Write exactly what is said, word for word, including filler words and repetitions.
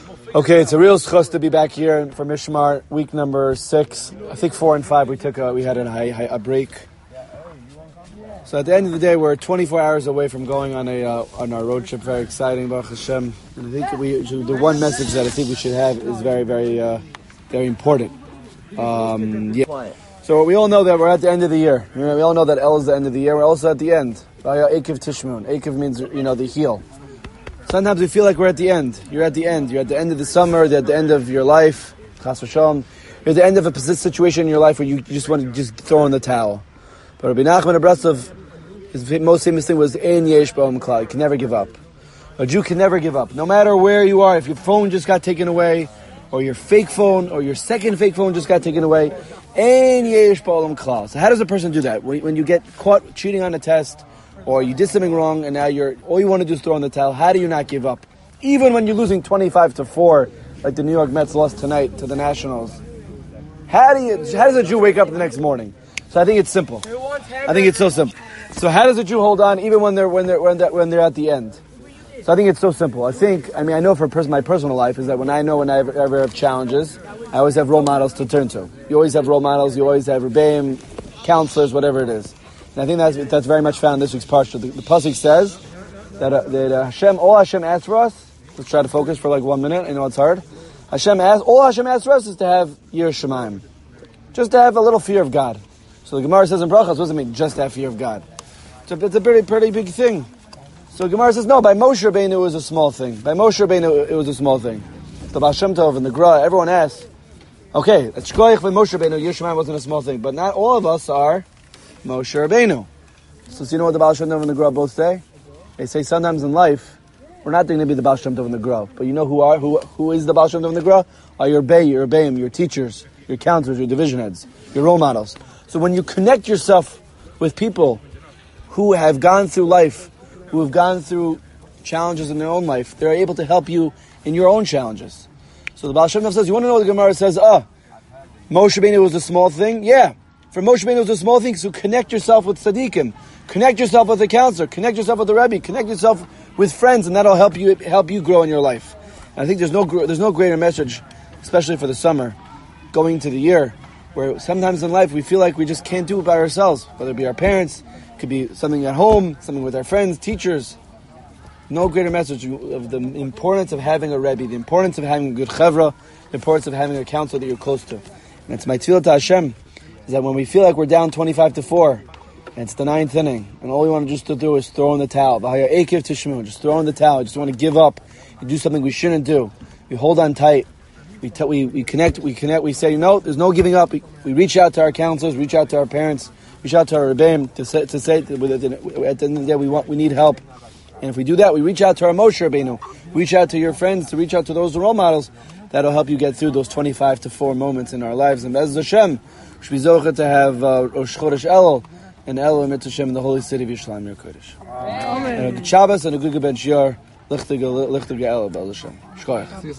Okay, it's a real schus to be back here for Mishmar, week number six. I think four and five we took a, we had a, a, a break. So at the end of the day, we're twenty-four hours away from going on a uh, on our road trip. Very exciting, Baruch Hashem. And I think we the one message that I think we should have is very, very, uh, very important. Um, yeah. So we all know that we're at the end of the year. You know, we all know that El is the end of the year. We're also at the end. Ekev Tishmon. Ekev means, you know, the heel. Sometimes we feel like we're at the end. You're at the end. You're at the end of the summer. You're at the end of your life. Chas v'shalom. You're at the end of a situation in your life where you just want to just throw in the towel. But Rabbi Nachman Abrasov, his most famous thing was Ein Yesh Ba'om Klal. You can never give up. A Jew can never give up. No matter where you are, if your phone just got taken away, or your fake phone, or your second fake phone just got taken away, Ein Yesh Ba'om Klal. So how does a person do that? When you get caught cheating on a test, or you did something wrong, and now you're all you want to do is throw in the towel. How do you not give up? Even when you're losing twenty-five to four, like the New York Mets lost tonight to the Nationals. How do you? How does a Jew wake up the next morning? So I think it's simple. I think it's so simple. So how does a Jew hold on even when they're when they're when they're, when they're at the end? So I think it's so simple. I think I mean I know for pers- my personal life is that when I know when I ever, ever have challenges, I always have role models to turn to. You always have role models. You always have rebbeim, counselors, whatever it is. And I think that's that's very much found in this week's parsha. The, the pasuk says that uh, that uh, Hashem, all Hashem asks for us. Let's try to focus for like one minute. I know it's hard. Hashem asks, all Hashem asks for us is to have Yirah Shamayim, just to have a little fear of God. So the Gemara says in Brachos, what does it mean? Just to have fear of God. It's a, it's a pretty pretty big thing. So the Gemara says no. By Moshe Rabbeinu it was a small thing. By Moshe Rabbeinu it was a small thing. The Baal Shem Tov and the Gra, everyone asks, okay, at Shkoyach by Moshe Rabbeinu, Yirah Shamayim wasn't a small thing, but not all of us are Moshe Rabbeinu. So, so you know what the Baal Shem Tov and the Gra both say? They say sometimes in life, we're not going to be the Baal Shem Tov and the Gra, but you know who are who who is the Baal Shem Tov and the Gra? Are your Bey, your Rebbeim, your teachers, your counselors, your division heads, your role models. So when you connect yourself with people who have gone through life, who have gone through challenges in their own life, they're able to help you in your own challenges. So the Baal Shem Tov says, you want to know what the Gemara says? Ah, Moshe Rabbeinu was a small thing? Yeah. For Moshe Rabbeinu it was a small thing, so connect yourself with tzaddikim, connect yourself with a counselor, connect yourself with the Rebbe, connect yourself with friends, and that'll help you help you grow in your life. And I think there's no there's no greater message, especially for the summer, going into the year, where sometimes in life we feel like we just can't do it by ourselves, whether it be our parents, it could be something at home, something with our friends, teachers. No greater message of the importance of having a Rebbe, the importance of having a good chevra, the importance of having a counselor that you're close to. And it's my tefillah to Hashem, is that when we feel like we're down twenty-five to four, and it's the ninth inning, and all we want to just to do is throw in the towel. Ekev Tishmon, just throw in the towel. Just want to give up and do something we shouldn't do. We hold on tight. We t- we we connect. We connect. We say, no, there's no giving up. We, we reach out to our counselors, reach out to our parents, reach out to our rebbeim to say to say that at the end of the day we want we need help. And if we do that, we reach out to our Moshe Rabbeinu, reach out to your friends, to reach out to those role models. That'll help you get through those twenty-five to four moments in our lives. And Be'ez Hashem, we should be zocheh to have uh, Rosh Chodesh Elul and Elul Mit Hashem in the holy city of Yerushalayim, your Kodesh. And a good Shabbos and a good Ben Shiur, Lichtige Elul Be'ez Hashem. Shkoyach.